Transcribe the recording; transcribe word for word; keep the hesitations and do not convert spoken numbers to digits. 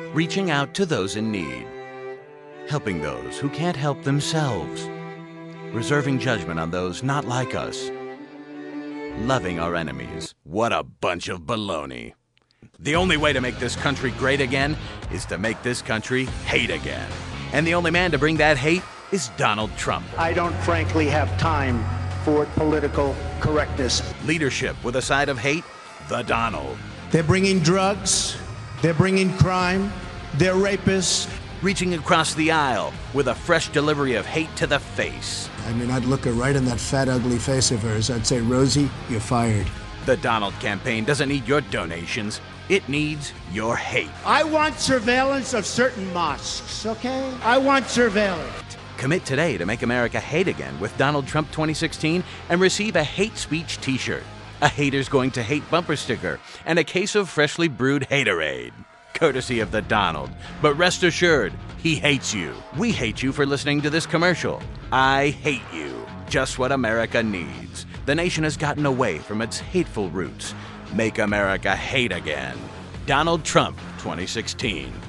reaching out to those in need, helping those who can't help themselves, reserving judgment on those not like us, loving our enemies. What a bunch of baloney. The only way to make this country great again is to make this country hate again. And the only man to bring that hate is Donald Trump. I don't frankly have time for political correctness. Leadership with a side of hate, the Donald. They're bringing drugs, they're bringing crime, they're rapists. Reaching across the aisle with a fresh delivery of hate to the face. I mean, I'd look her right in that fat, ugly face of hers. I'd say, Rosie, you're fired. The Donald campaign doesn't need your donations. It needs your hate. I want surveillance of certain mosques, okay? I want surveillance. Commit today to make America hate again with Donald Trump twenty sixteen and receive a hate speech t-shirt, a haters going to hate bumper sticker, and a case of freshly brewed Haterade. Courtesy of the Donald. But rest assured, he hates you. We hate you for listening to this commercial. I hate you. Just what America needs. The nation has gotten away from its hateful roots. Make America hate again. Donald Trump twenty sixteen.